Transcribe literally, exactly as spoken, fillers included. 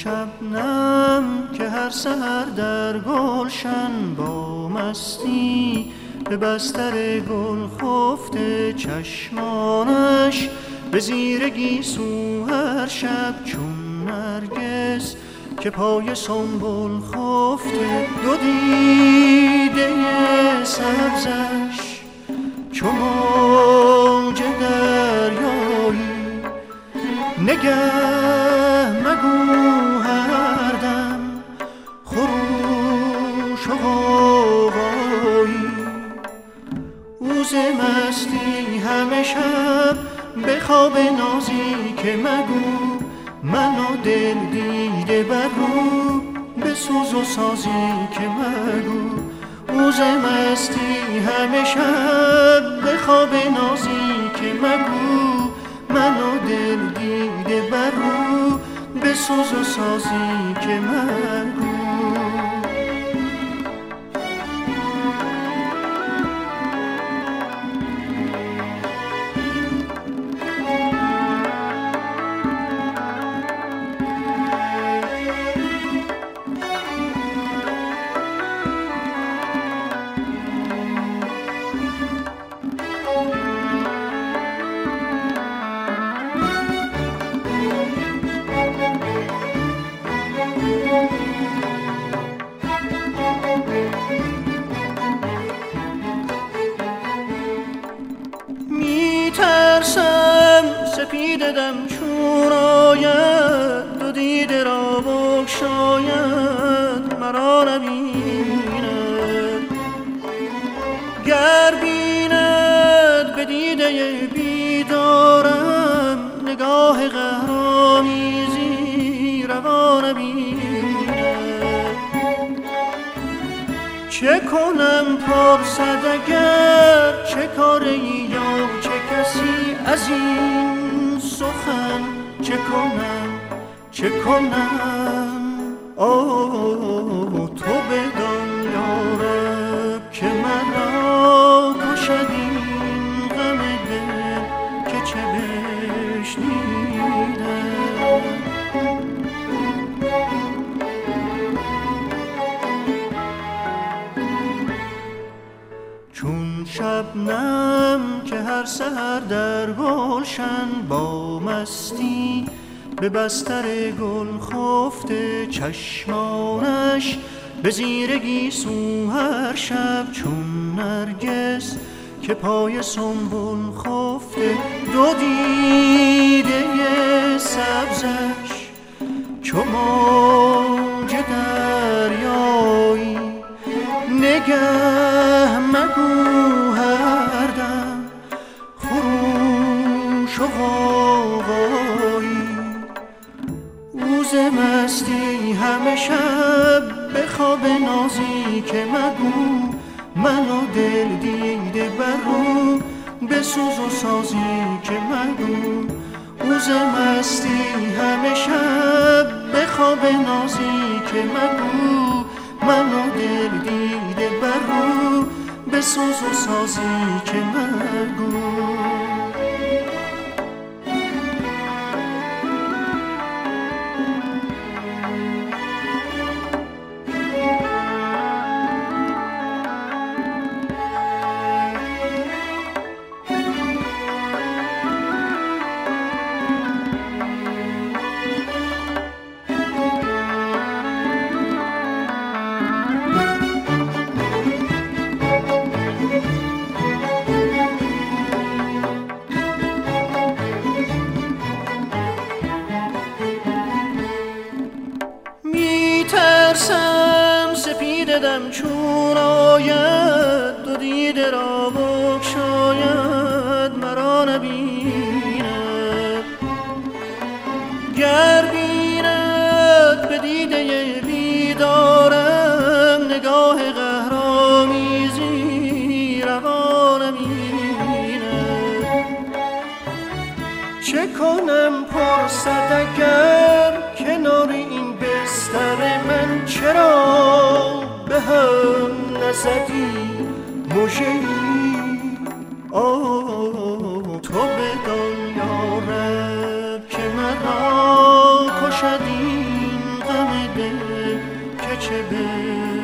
شبنم که هر سحر در گلشن با مستی به بستر گل خفته، چشمانش به زیر گیسو هر شب چون نرگس که پای سنبل خفته. دو دیده سبزش چو موج دریایی، نگه مگو هر دم خروش و غوغایی. او ز مستی همه شب به خواب نازی که مگو، من و دل دیده بر رو به سوز و سازی که مگو. او ز مستی همه شب به خواب نازی که مگو، من و دل دیده بر رو به سوز و سازی که مگو. سپیدم چون آید، دو دیده را بگشاید مرا نبیند. گر بیند به دیده بیدارم نگاه قهرآمیزی روا نبیند. چه کنم پرسد اگر چه کاری یا چه کسی از این سخن، چه کنم چه کنم. آه تو بدان یارب که مرا کشد این غم دل که چه بشنیدم. چون شبنم که هر سحر در گلشن با مستی به بستر گل خفته، چشمانش به زیر گیسو هر شب چون نرگس که پای سنبل خفته. دو دیده سبزش چو موج دریایی، نگه مگو هر دم خروش و غوغایی. او ز مستی همه شب به خواب نازی که مگو، من و دل دیده بر رو به سوز و سازی که مگو. او ز مستی همه شب به خواب نازی که مگو، من و دل دیده بر رو به سوز و سازی که مگو. سپیدم چون آید، دو دیده را بگشاید مرا نبیند. گر بیند به دیده بیدارم نگاه قهرآمیزی روا نبیند. چه کنم پرسد اگر کنار این بستر من چرا به هم نزدی مژه‌ای. آه تو بدان یارب که مرا کشد این عشق